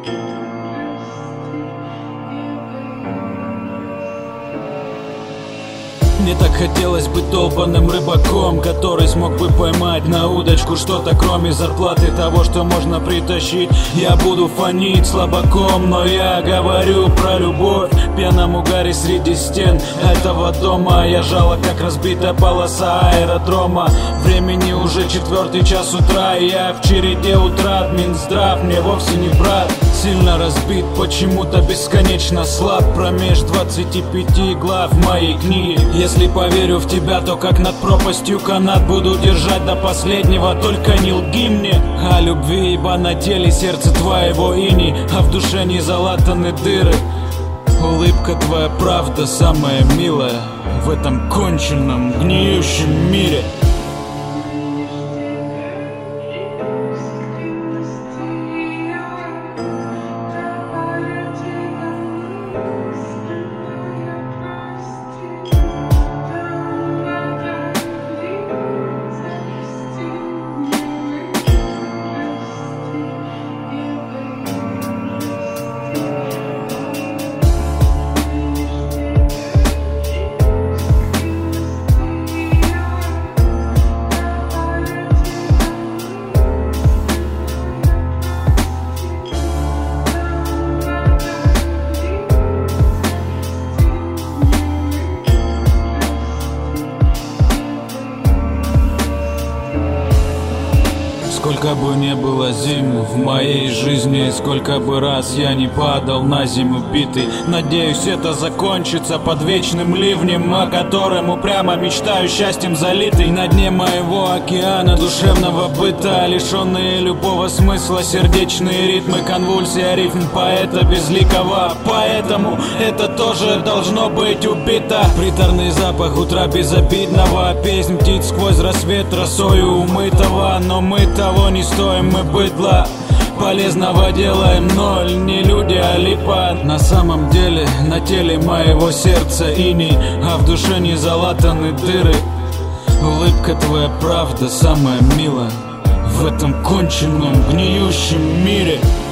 Мне так хотелось быть долбаным рыбаком, который смог бы поймать на удочку что-то, кроме зарплаты того, что можно притащить. Я буду фонить слабаком, но я говорю про любовь в пьяном угаре среди стен этого дома. Я жало, как разбитая полоса аэродрома. Времени уже 4 час утра, и я в череде утрат. Минздрав мне вовсе не брат. Сильно разбит, почему-то бесконечно слаб промеж 25 глав моей книги. Если поверю в тебя, то как над пропастью канат буду держать до последнего. Только не лги мне о любви, ибо на теле сердце твоего иней, а в душе не залатаны дыры. Улыбка твоя правда самая милая в этом конченном гниющем мире. Сколько бы не было зим в моей жизни, сколько бы раз я не падал на зиму битый, надеюсь, это закончится под вечным ливнем, о котором упрямо мечтаю счастьем залитый. На дне моего океана душевного быта, лишенные любого смысла сердечные ритмы, конвульсия рифм поэта безликого. Поэтому это тоже должно быть убито. Приторный запах утра безобидного, песнь птиц сквозь рассвет росою умытого. Но мы того не стоим, мы быдло полезного делаем ноль. Не люди, а липа. На самом деле на теле моего сердца иней, а в душе не залатаны дыры. Улыбка твоя правда самая милая в этом конченном гниющем мире.